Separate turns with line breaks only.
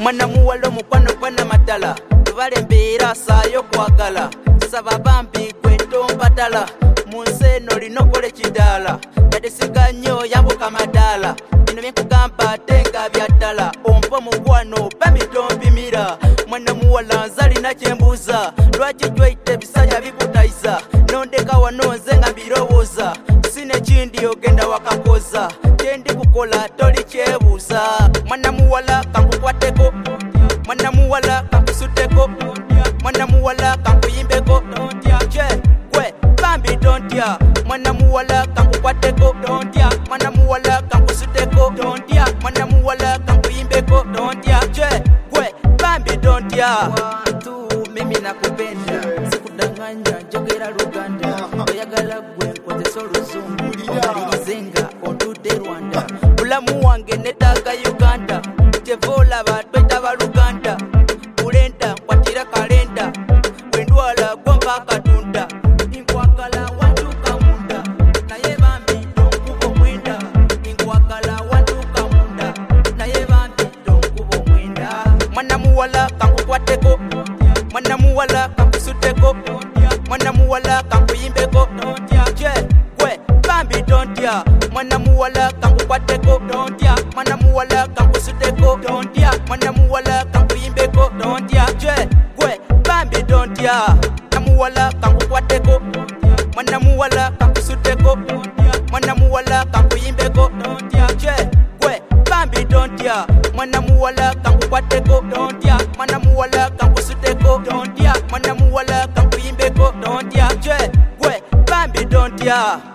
Mwana muwala mukwano kwana matala tubale mbeera saayo kwagala saba bambi kwento mpatala munseno linokole kidala yadesiga nnyo yambuka madala bino byekugamba tenga byaddala ompo mukwano bamitompimira mwana muwala nzalina kyembuuza lwaki jwaite bisanya bikutayiza nondeka wano nze nga mbirowooza sine kindi ogenda wakakoza kyendi kukola toli kyebuuza mwana muwala kankukwateko mwana muwala kankusuteko mwana muwala kankuyimbeko je gwe bambi tontya mwana muwala kankukwateko mwana muwala kankusuteko mwana muwala kankuyimbeko je gwe bambi tontya tu mimi nakupenda sikudanganya njogera Luganda oyagala gwe nkozesa oluzungu omalizenga ontude Rwanda bulamu wange netaaga Uganda kyevola batweta baluganda kulenda kwatira kalenda wendwala gwamba katunda inkwakala wantuka munda naye bambi tonkubo mwenda inkwakala wantuka munda naye bambi tonkubo mwenda mwana muwala kankukwateko mwana muwala kankusuteko mwana muwala kankuyimbeko je gwe bambi tontya mwana muwala kankukwateko mwana muwala kankusuteko mwana muwala kankuyimbeko je gwe bambi tontya muwala kankukwateko mwana muwala kankusuteko mwana muwala kankuyimbeko je gwe bambi tontya mwana muwala kankukwateko mwana muwala kankusuteko mwana muwala kankuyimbeko je gwe bambi tontya